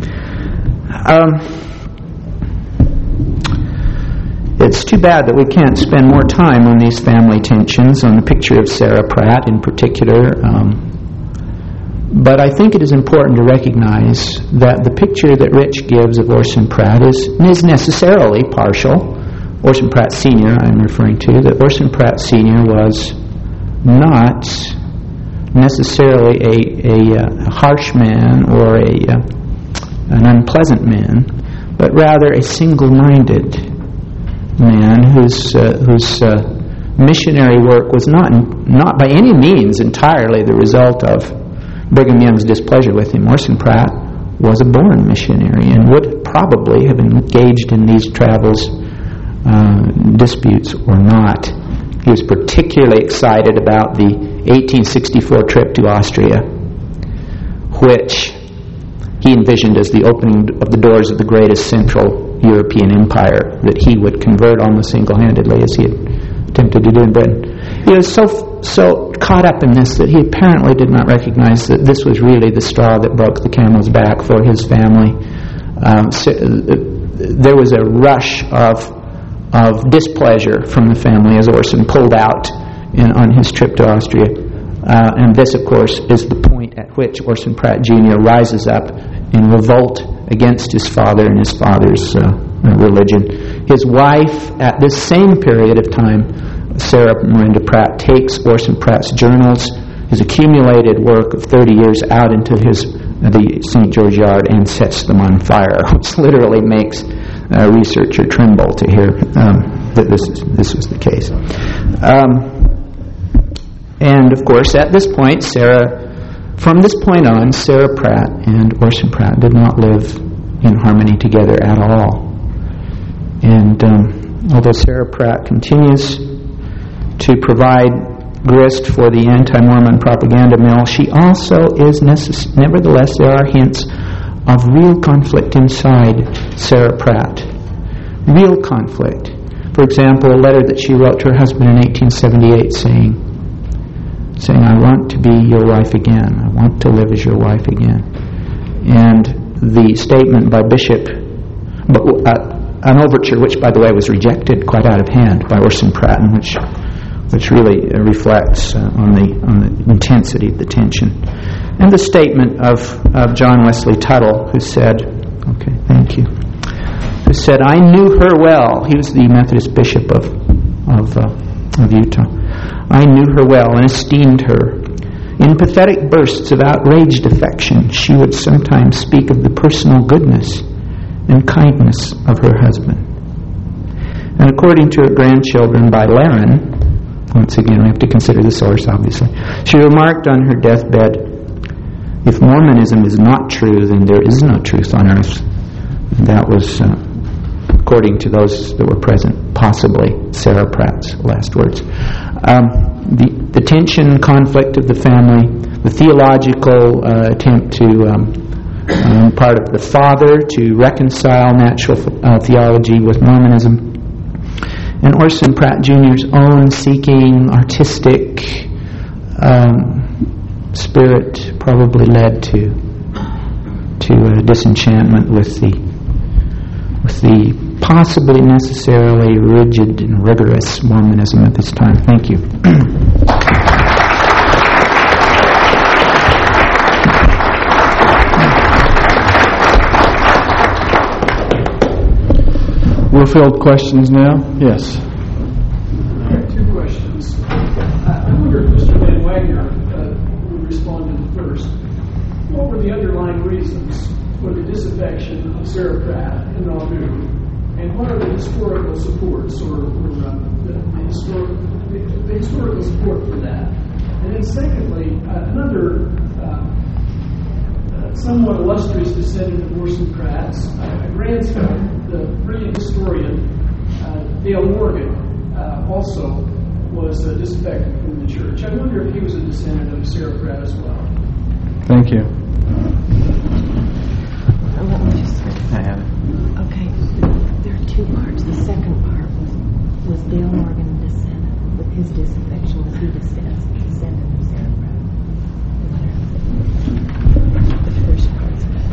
It's too bad that we can't spend more time on these family tensions, on the picture of Sarah Pratt in particular. But I think it is important to recognize that the picture that Rich gives of Orson Pratt is necessarily partial. Orson Pratt Sr., I'm referring to, that Orson Pratt Sr. was not necessarily a harsh man or an unpleasant man, but rather a single-minded man whose missionary work was not by any means entirely the result of Brigham Young's displeasure with him. Orson Pratt was a born missionary and would probably have engaged in these travels, disputes or not. He was particularly excited about the 1864 trip to Austria, which he envisioned as the opening of the doors of the greatest Central European empire that he would convert almost single-handedly, as he had attempted to do in Britain. He was so caught up in this that he apparently did not recognize that this was really the straw that broke the camel's back for his family. There was a rush of displeasure from the family as Orson pulled out on his trip to Austria. And this, of course, is the point at which Orson Pratt Jr. rises up in revolt against his father and his father's religion. His wife, at this same period of time, Sarah Miranda Pratt, takes Orson Pratt's journals, his accumulated work of 30 years, out into the St. George Yard and sets them on fire, which literally makes a researcher tremble to hear that this was the case. And of course, at this point, from this point on, Sarah Pratt and Orson Pratt did not live in harmony together at all. And although Sarah Pratt continues to provide grist for the anti-Mormon propaganda mill, she also is nevertheless, there are hints of real conflict inside Sarah Pratt. Real conflict. For example, a letter that she wrote to her husband in 1878 saying, I want to be your wife again. I want to live as your wife again. And the statement by Bishop, an overture which, by the way, was rejected quite out of hand by Orson Pratt, and which really reflects on the intensity of the tension. And the statement of John Wesley Tuttle, who said, who said, I knew her well. He was the Methodist bishop of Utah. I knew her well and esteemed her. In pathetic bursts of outraged affection, she would sometimes speak of the personal goodness and kindness of her husband. And according to her grandchildren by Laren, once again we have to consider the source, obviously, she remarked on her deathbed, if Mormonism is not true, then there is no truth on earth. And that was, according to those that were present, possibly Sarah Pratt's last words. The tension and conflict of the family, the theological attempt to part of the father to reconcile natural theology with Mormonism, and Orson Pratt Jr.'s own seeking artistic spirit probably led to disenchantment with the possibly necessarily rigid and rigorous Mormonism at this time. Thank you. Field questions now? Yes. I have two questions. I wonder if Mr. Van Wagner would respond to the first. What were the underlying reasons for the disaffection of Sarah Pratt and Nauvoo? And what are the historical supports or the historical support for that? And then secondly, another somewhat illustrious descendant of Orson Pratt's, a grandson, the brilliant historian Dale Morgan, also was disaffected from the church. I wonder if he was a descendant of Sarah Pratt as well. Thank you. Let me just say. Okay, there are two parts. The second part was Dale Morgan a descendant. With his disaffection, was he descendant of Sarah Pratt? The first part.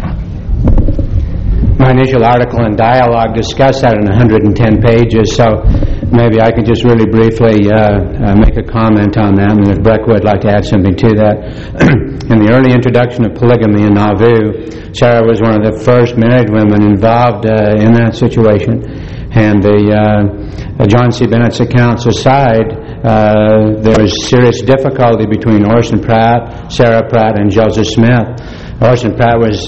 My initial article and dialogue discussed that in 110 pages, so maybe I could just really briefly make a comment on that, and if Breck would like to add something to that. In the early introduction of polygamy in Nauvoo, Sarah was one of the first married women involved in that situation, and John C. Bennett's accounts aside, there was serious difficulty between Orson Pratt, Sarah Pratt, and Joseph Smith. Orson Pratt was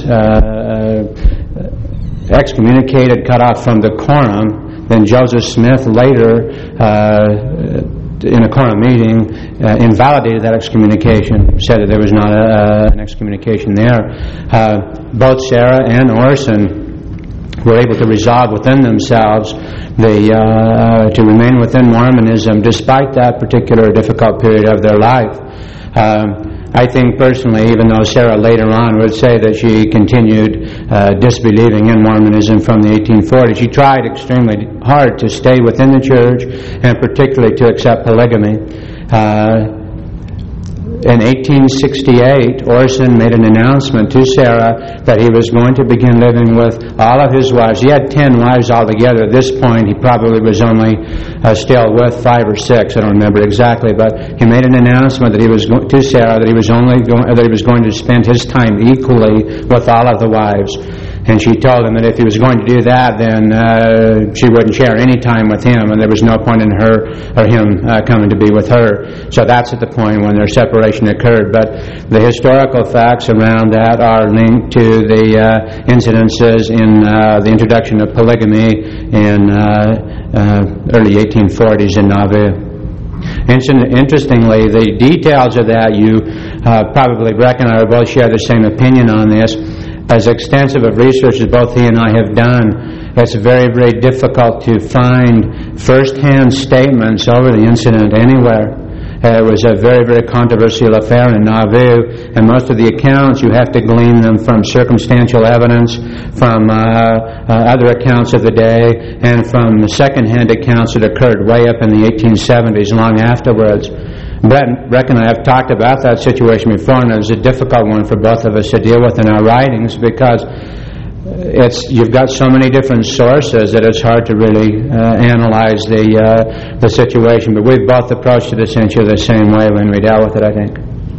excommunicated, cut off from the quorum. Then Joseph Smith later, in a quorum meeting, invalidated that excommunication, said that there was not an excommunication there. Both Sarah and Orson were able to resolve within themselves to remain within Mormonism despite that particular difficult period of their life. I think personally, even though Sarah later on would say that she continued disbelieving in Mormonism from the 1840s, she tried extremely hard to stay within the church and particularly to accept polygamy. In 1868, Orson made an announcement to Sarah that he was going to begin living with all of his wives. He had 10 wives altogether. At this point, he probably was only still with 5 or 6. I don't remember exactly, but he made an announcement that he was to Sarah that he was going to spend his time equally with all of the wives. And she told him that if he was going to do that, then she wouldn't share any time with him, and there was no point in her or him coming to be with her. So that's at the point when their separation occurred. But the historical facts around that are linked to the incidences in the introduction of polygamy in early 1840s in Nauvoo. Interestingly, the details of that, you probably reckon I both share the same opinion on this. As extensive of research as both he and I have done, it's very, very difficult to find first-hand statements over the incident anywhere. It was a very, very controversial affair in Nauvoo, and most of the accounts, you have to glean them from circumstantial evidence, from other accounts of the day, and from the second-hand accounts that occurred way up in the 1870s, long afterwards. Brett and I have talked about that situation before, and it was a difficult one for both of us to deal with in our writings because you've got so many different sources that it's hard to really analyze the situation. But we've both approached it essentially the same way when we dealt with it, I think.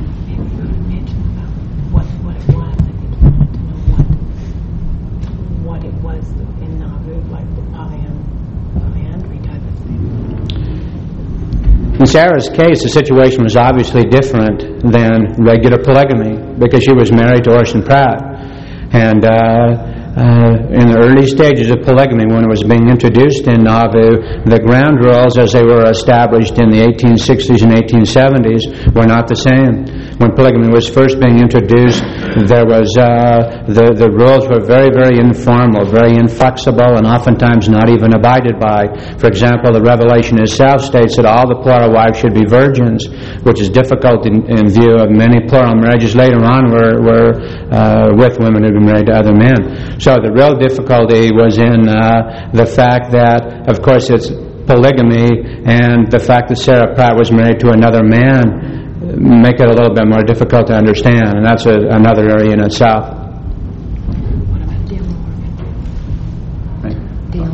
In Sarah's case, the situation was obviously different than regular polygamy because she was married to Orson Pratt. And in the early stages of polygamy, when it was being introduced in Nauvoo, the ground rules as they were established in the 1860s and 1870s were not the same. When polygamy was first being introduced, there was the rules were very, very informal, very inflexible, and oftentimes not even abided by. For example, the Revelation itself states that all the plural wives should be virgins, which is difficult in view of many plural marriages later on were with women who had been married to other men. So the real difficulty was in the fact that, of course, it's polygamy, and the fact that Sarah Pratt was married to another man make it a little bit more difficult to understand, and that's another area in itself. What about Dale Morgan? Dale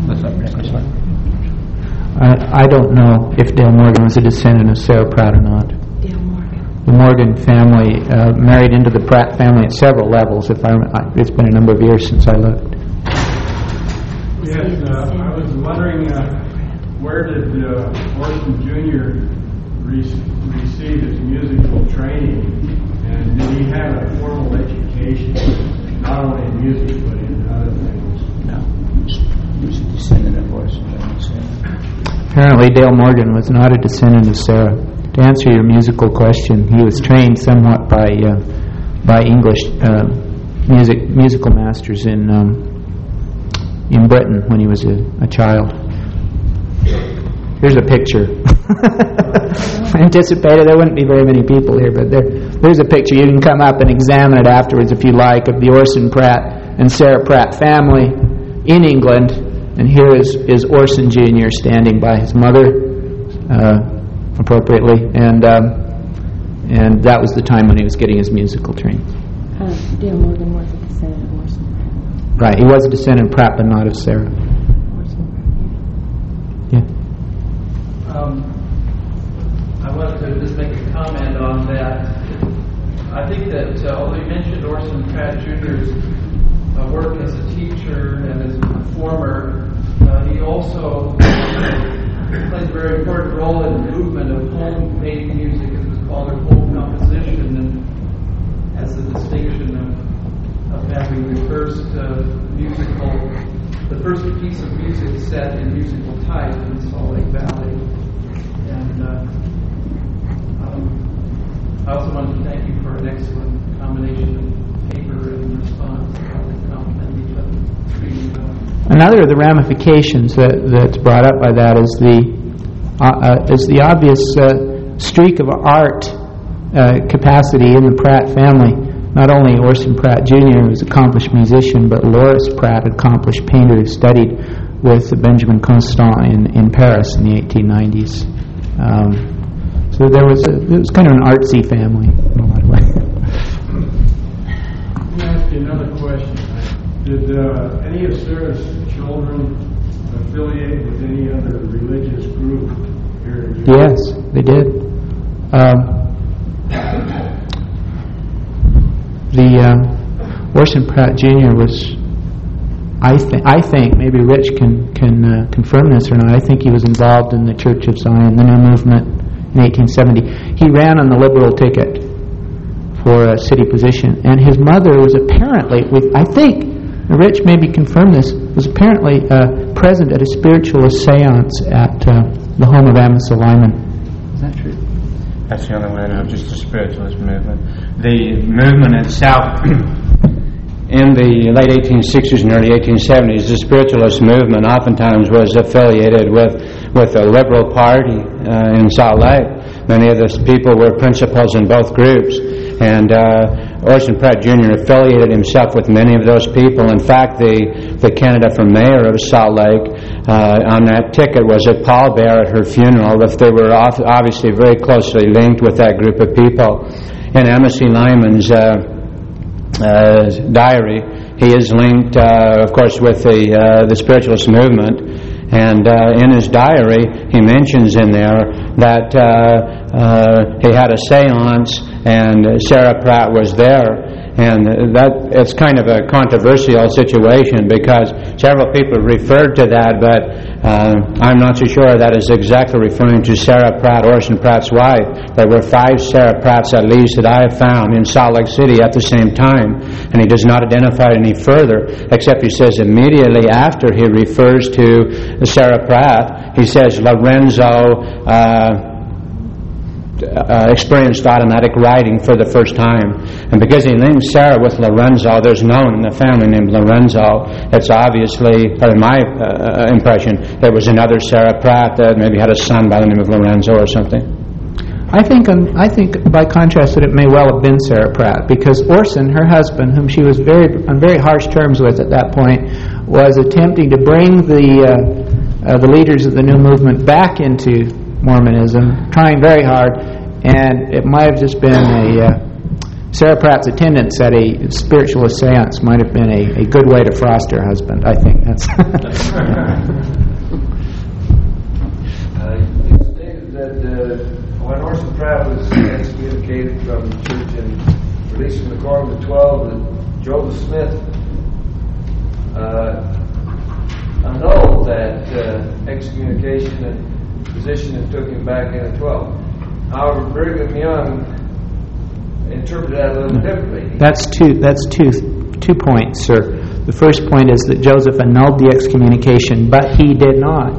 Morgan. I don't know if Dale Morgan was a descendant of Sarah Pratt or not. Dale Morgan. The Morgan family married into the Pratt family at several levels. It's been a number of years since I looked. Yes, I was wondering where did Orson Jr. receive his musical training, and did he have a formal education, not only in music but in other things? No, he was a descendant of Orson. Apparently Dale Morgan was not a descendant of Sarah. To answer your musical question, he was trained somewhat by English musical masters in Britain when he was a child. Here's a picture. I anticipated there wouldn't be very many people here, but there's a picture. You can come up and examine it afterwards if you like, of the Orson Pratt and Sarah Pratt family in England. And here is Orson Jr. standing by his mother, appropriately, and that was the time when he was getting his musical training. Dale Morgan was a descendant of Orson Pratt. Right, he was a descendant of Pratt, but not of Sarah. Orson Pratt, Yeah. I wanted to just make a comment on that. I think that although you mentioned Orson Pratt Jr.'s work as a teacher and as a performer, he also played a very important role in the movement of home-made music, as was called, or home composition, and has the distinction of having the first piece of music set in musical type in Salt Lake Valley. And I also wanted to thank you for an excellent combination of paper and response. They complement each other extremely well. Another of the ramifications that's brought up by that is the obvious streak of art capacity in the Pratt family. Not only Orson Pratt Jr., who was an accomplished musician, but Loris Pratt, an accomplished painter who studied with Benjamin Constant in Paris in the 1890s. So it was kind of an artsy family in a lot of ways. Let me ask you another question. Did any of Sarah's children affiliate with any other religious group here in Utah? Yes, they did. Orson Pratt Jr. was, I think, maybe Rich can confirm this or not, I think he was involved in the Church of Zion, the New Movement, in 1870. He ran on the Liberal ticket for a city position, and his mother was apparently, I think, Rich maybe confirm this, was apparently present at a spiritualist seance at the home of Amasa Lyman. Is that true? That's the only way I know, just the spiritualist movement. The movement itself, in the late 1860s and early 1870s, the spiritualist movement oftentimes was affiliated with the Liberal Party in Salt Lake. Many of the people were principals in both groups. And Orson Pratt Jr. affiliated himself with many of those people. In fact, the candidate for mayor of Salt Lake on that ticket was at Paul Bear at her funeral. They were obviously very closely linked with that group of people. In Amasa Lyman's diary, he is linked, of course, with the spiritualist movement. And in his diary, he mentions in there that he had a seance and Sarah Pratt was there. And it's kind of a controversial situation because several people referred to that, but I'm not so sure that is exactly referring to Sarah Pratt, Orson Pratt's wife. There were 5 Sarah Pratts at least that I have found in Salt Lake City at the same time, and he does not identify any further, except he says immediately after he refers to Sarah Pratt, he says Lorenzo experienced automatic writing for the first time. And because he links Sarah with Lorenzo, there's no one in the family named Lorenzo. It's obviously, or in my impression, there was another Sarah Pratt that maybe had a son by the name of Lorenzo or something. I think by contrast that it may well have been Sarah Pratt, because Orson, her husband, whom she was on very harsh terms with at that point, was attempting to bring the leaders of the new movement back into Mormonism, trying very hard, and it might have just been Sarah Pratt's attendance at a spiritualist seance might have been a good way to frost her husband. I think that's. You stated that when Orson Pratt was excommunicated from the church and released from the Quorum of the 12, that Joseph Smith annulled that excommunication and position and took him back in at 12. However, Brigham Young interpreted that a little differently. That's two points, sir. The first point is that Joseph annulled the excommunication, but he did not.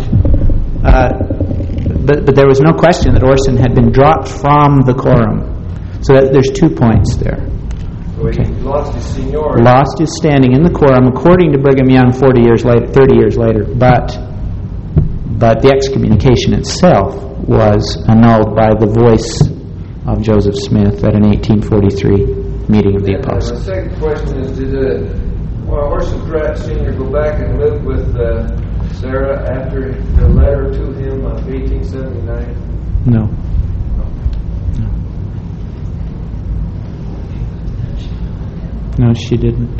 But there was no question that Orson had been dropped from the quorum. So there's 2 points there. So he lost his seniority. Lost his standing in the quorum, according to Brigham Young 30 years later. But the excommunication itself was annulled by the voice of Joseph Smith at an 1843 meeting of the Apostles. The second question is, did Orson Pratt Sr. go back and live with Sarah after the letter to him of 1879? No. No, she didn't.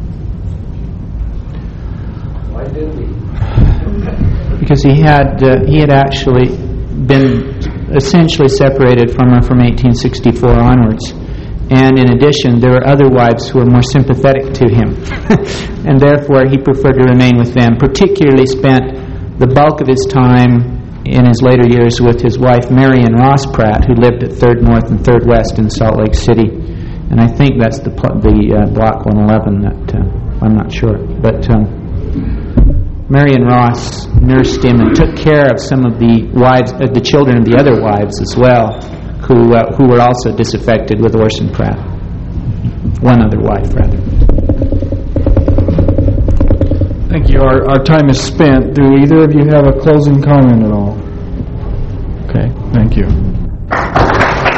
Why didn't he? Because he had actually been essentially separated from her from 1864 onwards. And in addition, there were other wives who were more sympathetic to him. And therefore, he preferred to remain with them, particularly spent the bulk of his time in his later years with his wife Marion Ross Pratt, who lived at 3rd North and 3rd West in Salt Lake City. And I think that's the Block 111 that, I'm not sure. But Marion Ross nursed him and took care of some of the wives, the children of the other wives as well, who were also disaffected with Orson Pratt. One other wife, rather. Thank you. Our time is spent. Do either of you have a closing comment at all? Okay, thank you.